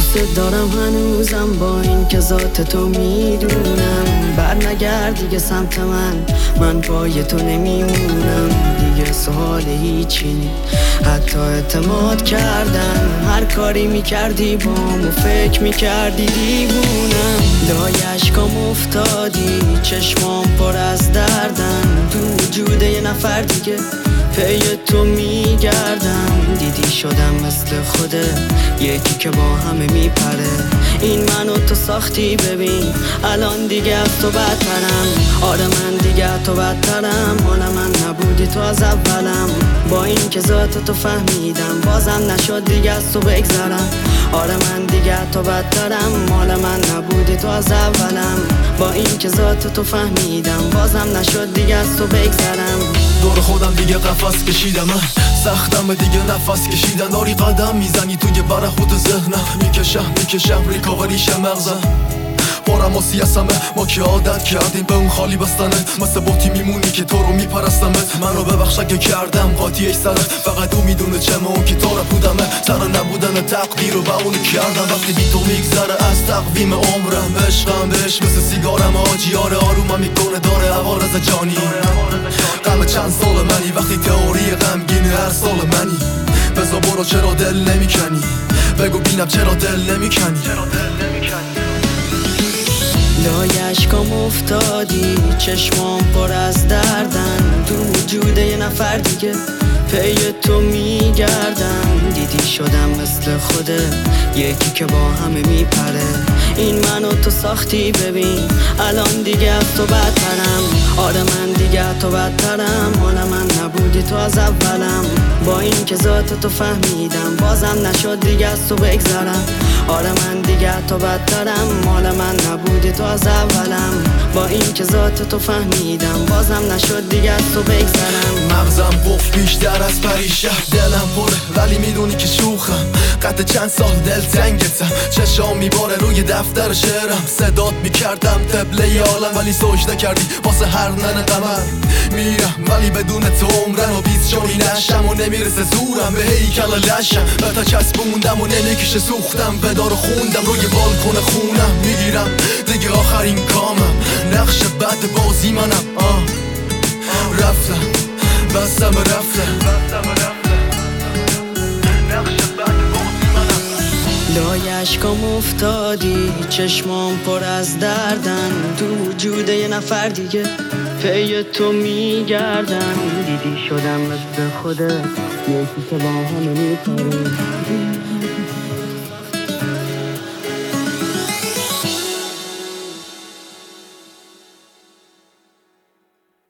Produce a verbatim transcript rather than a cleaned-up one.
دوست دارم هنوزم، با این که ذات تو میدونم. بر نگرد دیگه سمت من، من پای تو نمیمونم. دیگه سوال هیچی نی، حتی اعتماد کردم. هر کاری میکردی بامو فکر میکردی دیوونم. لای اشکام افتادی، چشمام پر از دردن. تو وجود یه نفر دیگه پی تو میگردم. دیدی شدم مثل خوده، یکی که با همه میپره. این منو تو ساختی، ببین الان دیگه از تو بدترم. آره من دیگه از تو بدترم. مال من نبودی تو از اولم. با این که ذات تو فهمیدم، بازم نشد دیگه از تو بگذرم. آره من دیگه از تو بدترم. مال من نبودی تو از اولم. با این که ذات تو فهمیدم، بازم نشد دیگه از تو بگذرم. دور خودم دیگه قفس کشیدم، سختم دیگه نفس کشیدن. داری قدم میزنی توی برخوت ذهنم، میکشم میکشم ریکاوریشم مغزم. بارم و سیاسمه، ما که عادت کردیم به اون خالی بستنه. مثل باتی میمونی که تو رو میپرستمت. من رو ببخش اگه کردم قاطی ای سره، فقط او میدونه چمه اون که تو رو بودمه. سر نبودن تقدیر رو به اونو کردم. وقتی بی تو میگذره از تقویم عمرم، عشقم بهش مثل سیگارم آجی. آره آرومم میکنه، داره عوارض جانی. غم چند سال منی، وقتی تئوری غمگینه هر سال منی. بزا برو چرا دل نمیکنی، بگو بینم چرا دل نمیکنی. لای اشکام افتادی، چشمام پر از دردن. تو وجود یه نفر دیگه پی تو میگردم. دیدی شدم مثل خوده، یکی که با همه میپره. این منو تو ساختی، ببین الان دیگه از تو بدترم. آره من دیگه از تو بدترم. مال من نبودی تو از اولم. با این که ذات تو فهمیدم، بازم نشد دیگه از تو بگذرم. آره من دیگه از تو بدترم. مال من نبودی تو از اولم. با این که ذات تو فهمیدم، بازم نشد دیگه از تو بگذرم. مغزم قفل بیشتر از پریشه، دلم پره ولی میدونی که شوخم. قد چند سال دل تنگتم، چشام میباره روی دفتر شعرم. صدات میکردم قبله عالم، ولی سجده کردی واسه هر نن قمر. میرم ولی بدون تو عمرن و بیز جانی نشم و نمیرسه زورم به هیکل لشم. به تا چسبوندم و نمیکشه سوختم، بدار خوندم روی بالکن خونم. میگیرم دیگه آخرین کامم، نقش بد بازی منم. آه رفتم بستم رفتم. لای اشکام افتادی، چشمام پر از دردن. تو وجود یه نفر دیگه پی تو میگردم. دیدی شدم مثل خوده، یکی که با همه میپره.